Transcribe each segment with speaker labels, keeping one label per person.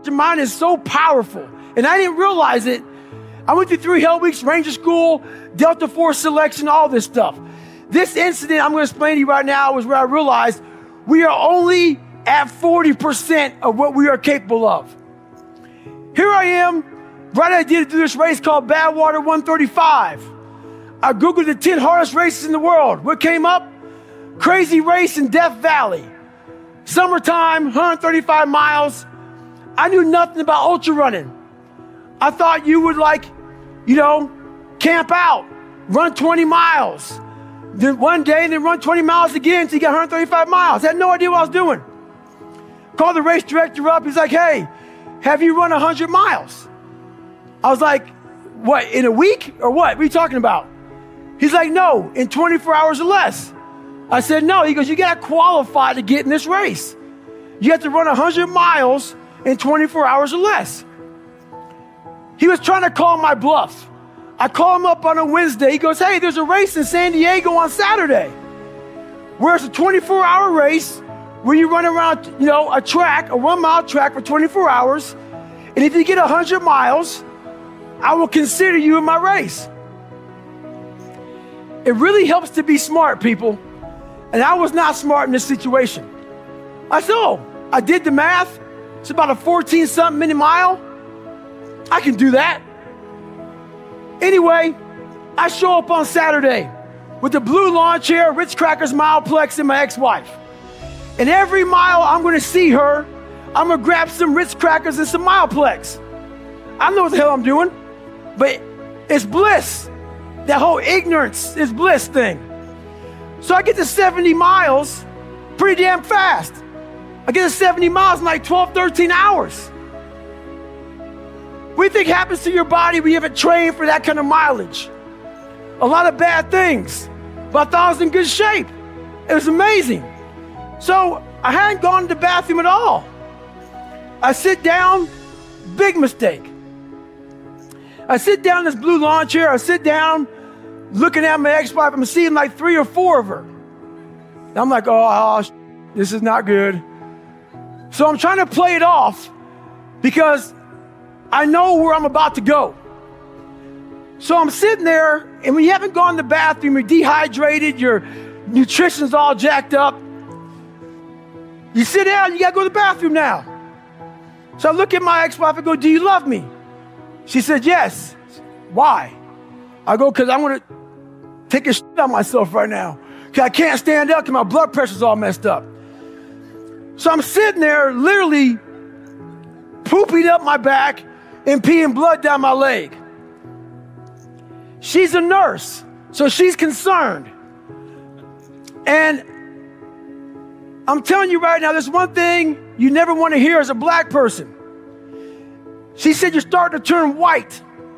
Speaker 1: mind is so powerful. And I didn't realize it. I went through 3 Hell Weeks, Ranger School, Delta Force selection, all this stuff. This incident I'm going to explain to you right now was where I realized we are only at 40% of what we are capable of. Here I am, right idea to do this race called Badwater 135. I Googled the 10 hardest races in the world. What came up? Crazy race in Death Valley. Summertime, 135 miles. I knew nothing about ultra running. I thought you would camp out, run 20 miles. Then one day, and then run 20 miles again until you got 135 miles. I had no idea what I was doing. Called the race director up. He's like, hey, have you run 100 miles? I was like, what, in a week or what? What are you talking about? He's like, no, in 24 hours or less. I said, no. He goes, you got to qualify to get in this race. You have to run 100 miles in 24 hours or less. He was trying to call my bluff. I call him up on a Wednesday. He goes, hey, there's a race in San Diego on Saturday where it's a 24-hour race where you run around, a track, a 1-mile track for 24 hours. And if you get 100 miles, I will consider you in my race. It really helps to be smart, people. And I was not smart in this situation. I said, I did the math. It's about a 14-something minute mile. I can do that. Anyway, I show up on Saturday with the blue lawn chair, Ritz Crackers Mileplex, and my ex-wife. And every mile I'm going to see her, I'm going to grab some Ritz Crackers and some Mileplex. I don't know what the hell I'm doing, but it's bliss. That whole ignorance is bliss thing. So I get to 70 miles pretty damn fast. I get to 70 miles in like 12, 13 hours. What do you think happens to your body when you haven't trained for that kind of mileage? A lot of bad things. But I thought I was in good shape. It was amazing. So I hadn't gone to the bathroom at all. I sit down, big mistake. I sit down in this blue lawn chair. I sit down looking at my ex-wife. I'm seeing like 3 or 4 of her. And I'm like, this is not good. So I'm trying to play it off because I know where I'm about to go. So I'm sitting there, and when you haven't gone to the bathroom, you're dehydrated, your nutrition's all jacked up. You sit down, you gotta go to the bathroom now. So I look at my ex-wife and go, do you love me? She said, yes. Why? I go, because I'm gonna take a shit on myself right now. Because I can't stand up because my blood pressure's all messed up. So I'm sitting there literally pooping up my back and peeing blood down my leg. She's a nurse, so she's concerned. And I'm telling you right now, there's one thing you never want to hear as a black person. She said, you're starting to turn white.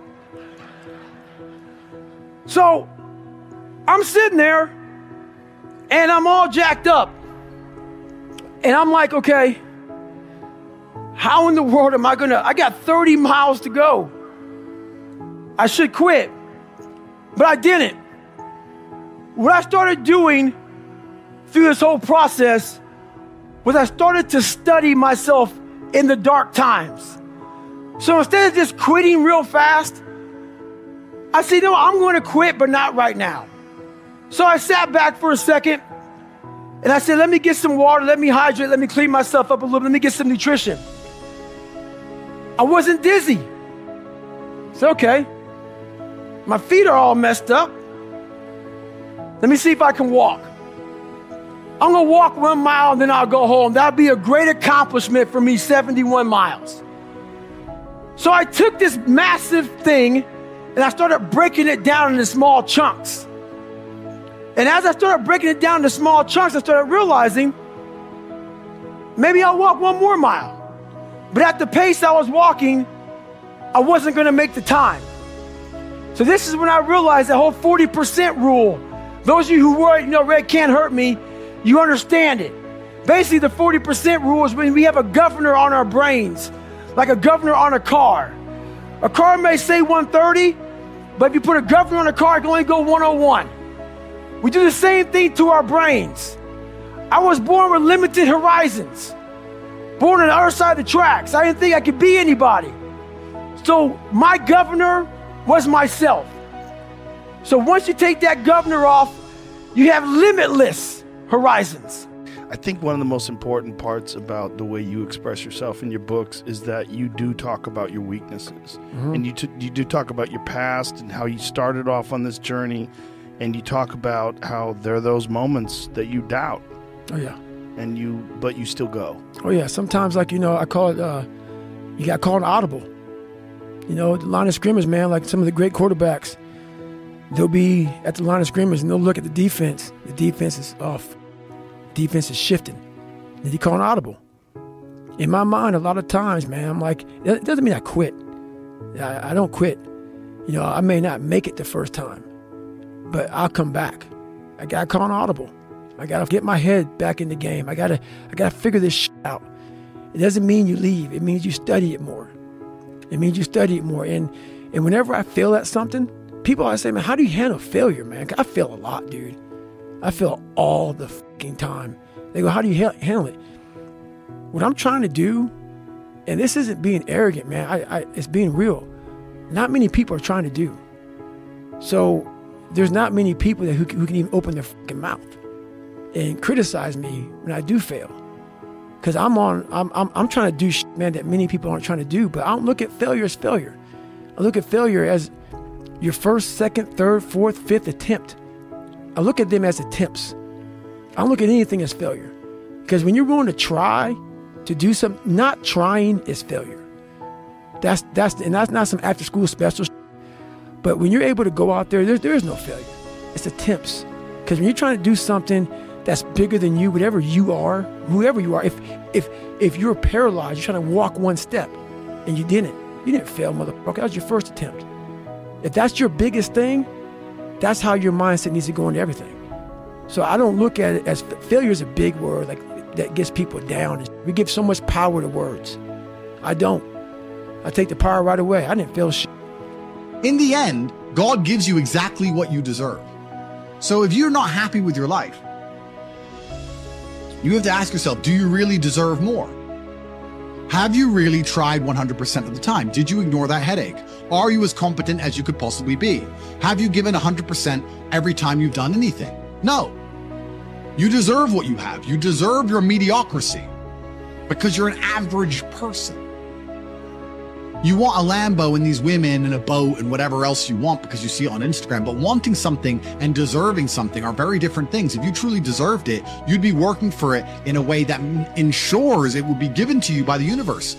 Speaker 1: So I'm sitting there and I'm all jacked up. And I'm like, okay, how in the world am I I got 30 miles to go. I should quit, but I didn't. What I started doing through this whole process was I started to study myself in the dark times. So instead of just quitting real fast, I said, no, I'm going to quit, but not right now. So I sat back for a second and I said, let me get some water, let me hydrate, let me clean myself up a little bit, let me get some nutrition. I wasn't dizzy. It's okay. My feet are all messed up. Let me see if I can walk. I'm going to walk 1 mile and then I'll go home. That'll be a great accomplishment for me, 71 miles. So I took this massive thing and I started breaking it down into small chunks. And as I started breaking it down into small chunks, I started realizing maybe I'll walk 1 more mile. But at the pace I was walking, I wasn't going to make the time. So this is when I realized the whole 40% rule. Those of you who worry, red can't hurt me, you understand it. Basically, the 40% rule is when we have a governor on our brains, like a governor on a car. A car may say 130, but if you put a governor on a car, it can only go 101. We do the same thing to our brains. I was born with limited horizons. born on the other side of the tracks. I didn't think I could be anybody. So my governor was myself. So once you take that governor off, you have limitless horizons.
Speaker 2: I think one of the most important parts about the way you express yourself in your books is that you do talk about your weaknesses. And you do talk about your past and how you started off on this journey, and you talk about how there are those moments that you doubt.
Speaker 1: Oh, yeah.
Speaker 2: But you still go.
Speaker 1: Oh, yeah. Sometimes, like, I call it, you got called an audible. The line of scrimmage, man, like some of the great quarterbacks, they'll be at the line of scrimmage and they'll look at the defense. The defense is off. Defense is shifting. Then you call an audible. In my mind, a lot of times, man, I'm like, it doesn't mean I quit. I don't quit. I may not make it the first time, but I'll come back. I got to call an audible. I got to get my head back in the game. I got to figure this shit out. It doesn't mean you leave. It means you study it more. And whenever I fail at something, people always say, man, how do you handle failure, man? I fail a lot, dude. I fail all the fucking time. They go, how do you handle it? What I'm trying to do, and this isn't being arrogant, man. It's being real. Not many people are trying to do. So there's not many people who can even open their fucking mouth and criticize me when I do fail. Because I'm trying to do shit, man, that many people aren't trying to do. But I don't look at failure as failure. I look at failure as your first, second, third, fourth, fifth attempt. I look at them as attempts. I don't look at anything as failure. Because when you're going to try to do something, not trying is failure. That's not some after school special. But when you're able to go out there is no failure. It's attempts. Because when you're trying to do something that's bigger than you, whatever you are, whoever you are, if you're paralyzed, you're trying to walk one step and you didn't fail, motherfucker. That was your first attempt. If that's your biggest thing, that's how your mindset needs to go into everything. So I don't look at it as failure is a big word that gets people down. We give so much power to words. I don't. I take the power right away. I didn't fail shit.
Speaker 3: In the end, God gives you exactly what you deserve. So if you're not happy with your life, you have to ask yourself, do you really deserve more? Have you really tried 100% of the time? Did you ignore that headache? Are you as competent as you could possibly be? Have you given 100% every time you've done anything? No. You deserve what you have. You deserve your mediocrity because you're an average person. You want a Lambo and these women and a boat and whatever else you want because you see it on Instagram, but wanting something and deserving something are very different things. If you truly deserved it, you'd be working for it in a way that ensures it will be given to you by the universe.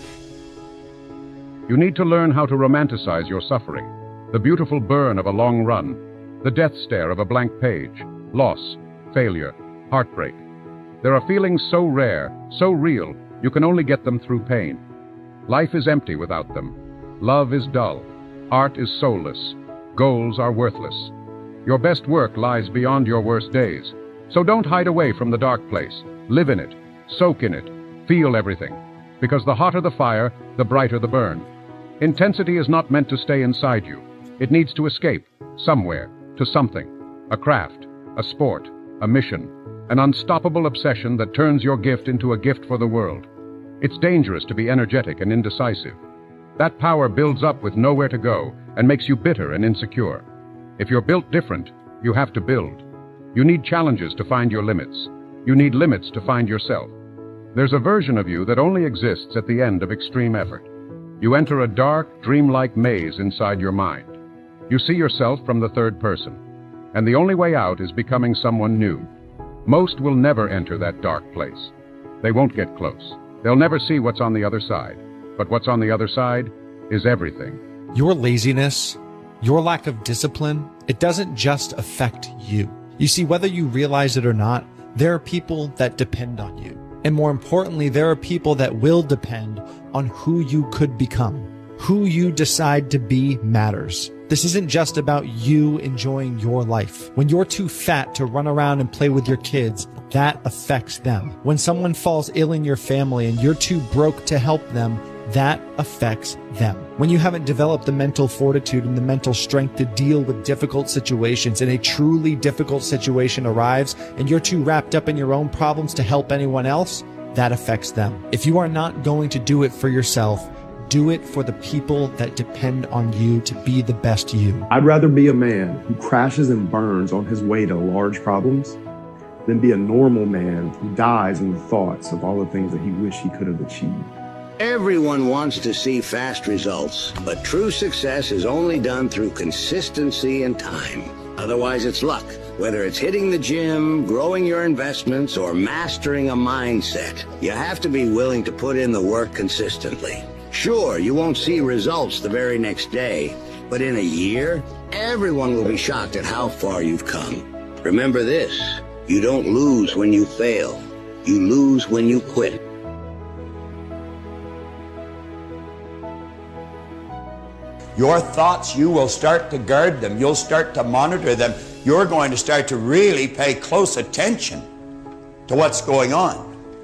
Speaker 4: You need to learn how to romanticize your suffering, the beautiful burn of a long run, the death stare of a blank page, loss, failure, heartbreak. There are feelings so rare, so real, you can only get them through pain. Life is empty without them. Love is dull. Art is soulless. Goals are worthless. Your best work lies beyond your worst days. So don't hide away from the dark place. Live in it. Soak in it. Feel everything. Because the hotter the fire, the brighter the burn. Intensity is not meant to stay inside you. It needs to escape, somewhere, to something. A craft, a sport, a mission, an unstoppable obsession that turns your gift into a gift for the world. It's dangerous to be energetic and indecisive. That power builds up with nowhere to go and makes you bitter and insecure. If you're built different, you have to build. You need challenges to find your limits. You need limits to find yourself. There's a version of you that only exists at the end of extreme effort. You enter a dark, dreamlike maze inside your mind. You see yourself from the third person, and the only way out is becoming someone new. Most will never enter that dark place. They won't get close. They'll never see what's on the other side. But what's on the other side is everything.
Speaker 5: Your laziness, your lack of discipline, it doesn't just affect you. You see, whether you realize it or not, there are people that depend on you. And more importantly, there are people that will depend on who you could become. Who you decide to be matters. This isn't just about you enjoying your life. When you're too fat to run around and play with your kids, that affects them. When someone falls ill in your family and you're too broke to help them, that affects them. When you haven't developed the mental fortitude and the mental strength to deal with difficult situations and a truly difficult situation arrives and you're too wrapped up in your own problems to help anyone else, that affects them. If you are not going to do it for yourself, do it for the people that depend on you to be the best you.
Speaker 6: I'd rather be a man who crashes and burns on his way to large problems than be a normal man who dies in the thoughts of all the things that he wished he could have achieved.
Speaker 7: Everyone wants to see fast results, but true success is only done through consistency and time. Otherwise, it's luck. Whether it's hitting the gym, growing your investments, or mastering a mindset, you have to be willing to put in the work consistently. Sure, you won't see results the very next day, but in a year, everyone will be shocked at how far you've come. Remember this, you don't lose when you fail. You lose when you quit.
Speaker 8: Your thoughts, you will start to guard them. You'll start to monitor them. You're going to start to really pay close attention to what's going on.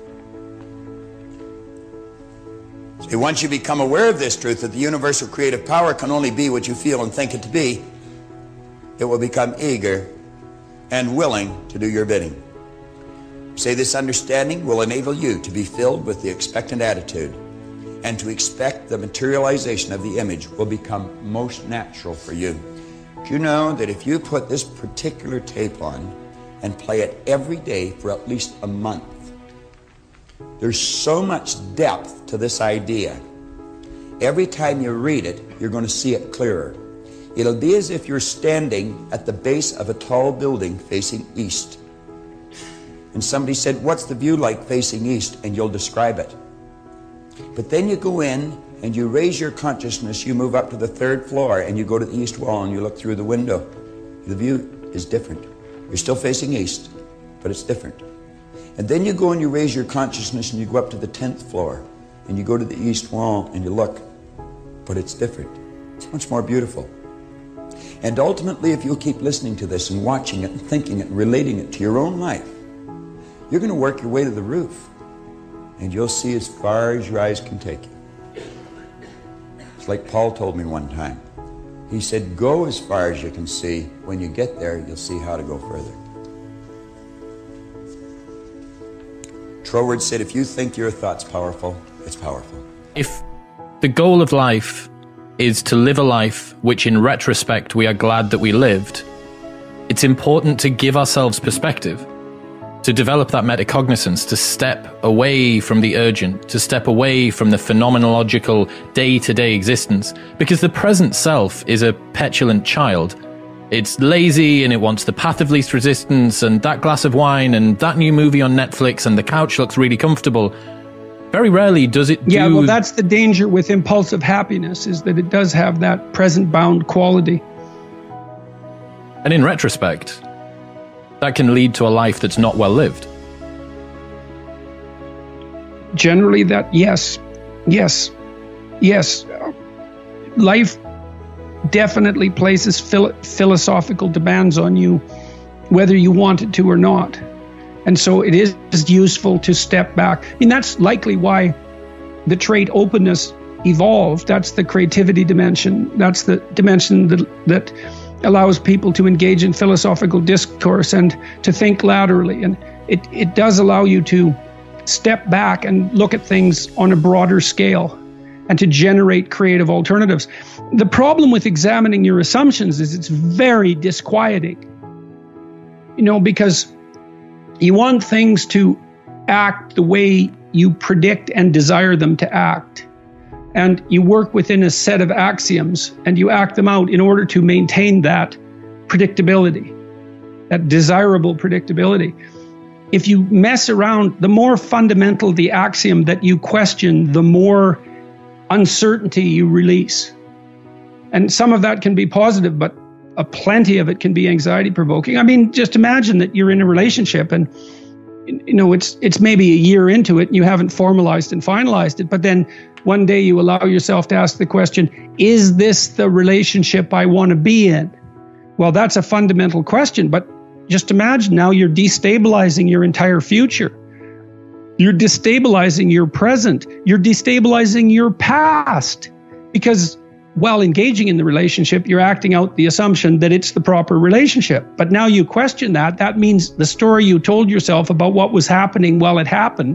Speaker 8: See, once you become aware of this truth, that the universal creative power can only be what you feel and think it to be, it will become eager and willing to do your bidding. Say, this understanding will enable you to be filled with the expectant attitude, and to expect the materialization of the image will become most natural for you. Do you know that if you put this particular tape on and play it every day for at least a month, there's so much depth to this idea. Every time you read it, you're going to see it clearer. It'll be as if you're standing at the base of a tall building facing east. And somebody said, what's the view like facing east? And you'll describe it. But then you go in and you raise your consciousness, you move up to the 3rd floor and you go to the east wall and you look through the window. The view is different. You're still facing east, but it's different. And then you go and you raise your consciousness and you go up to the 10th floor and you go to the east wall and you look, but it's different. It's much more beautiful. And ultimately, if you'll keep listening to this and watching it and thinking it and relating it to your own life, you're going to work your way to the roof and you'll see as far as your eyes can take you. It's like Paul told me one time. He said, go as far as you can see. When you get there, you'll see how to go further. Troward said, if you think your thought's powerful, it's powerful.
Speaker 9: If the goal of life is to live a life which in retrospect we are glad that we lived, it's important to give ourselves perspective, to develop that metacognizance, to step away from the urgent, to step away from the phenomenological day-to-day existence, because the present self is a petulant child. It's lazy and it wants the path of least resistance and that glass of wine and that new movie on Netflix and the couch looks really comfortable. Very rarely does it do...
Speaker 10: Yeah, well, that's the danger with impulsive happiness, is that it does have that present-bound quality.
Speaker 9: And in retrospect, that can lead to a life that's not well lived.
Speaker 10: Generally, yes. Life definitely places philosophical demands on you, whether you want it to or not. And so it is useful to step back. I mean, that's likely why the trait openness evolved. That's the creativity dimension. That's the dimension that allows people to engage in philosophical discourse and to think laterally. And it does allow you to step back and look at things on a broader scale and to generate creative alternatives. The problem with examining your assumptions is it's very disquieting, because you want things to act the way you predict and desire them to act. And you work within a set of axioms and you act them out in order to maintain that predictability, that desirable predictability. If you mess around, the more fundamental the axiom that you question, the more uncertainty you release. And some of that can be positive, but plenty of it can be anxiety provoking. I mean, just imagine that you're in a relationship and it's maybe a year into it and you haven't formalized and finalized it, but then one day you allow yourself to ask the question, is this the relationship I want to be in? Well, that's a fundamental question, but just imagine now you're destabilizing your entire future. You're destabilizing your present. You're destabilizing your past, because while engaging in the relationship, you're acting out the assumption that it's the proper relationship. But now you question that. That means the story you told yourself about what was happening while it happened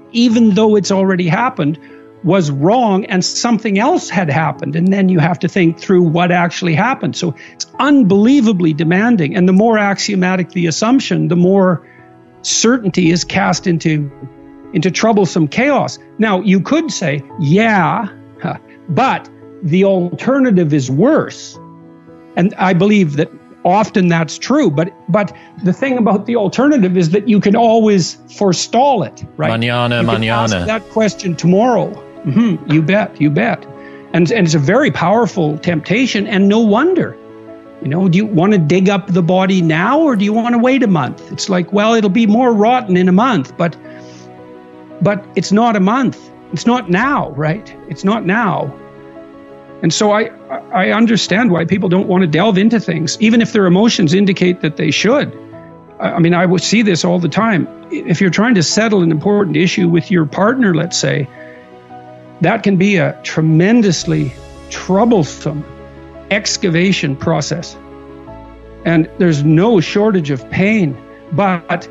Speaker 10: even though it's already happened, was wrong and something else had happened. And then you have to think through what actually happened. So it's unbelievably demanding. And the more axiomatic the assumption, the more certainty is cast into troublesome chaos. Now, you could say, yeah, but the alternative is worse. And I believe that often that's true. But the thing about the alternative is that you can always forestall it, right?
Speaker 9: Mañana.
Speaker 10: Ask that question tomorrow. You bet. And it's a very powerful temptation, and no wonder. Do you want to dig up the body now, or do you want to wait a month? It's like, well, it'll be more rotten in a month, but it's not a month. It's not now, right? It's not now. And so I understand why people don't want to delve into things, even if their emotions indicate that they should. I mean, I would see this all the time. If you're trying to settle an important issue with your partner, let's say, that can be a tremendously troublesome excavation process. And there's no shortage of pain. But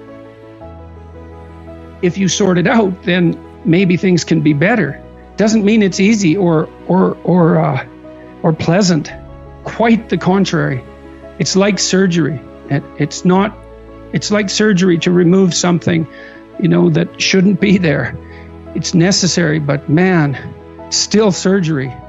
Speaker 10: if you sort it out, then maybe things can be better. Doesn't mean it's easy or pleasant. Quite the contrary. It's like surgery. It's like surgery to remove something, that shouldn't be there. It's necessary, but man, still surgery.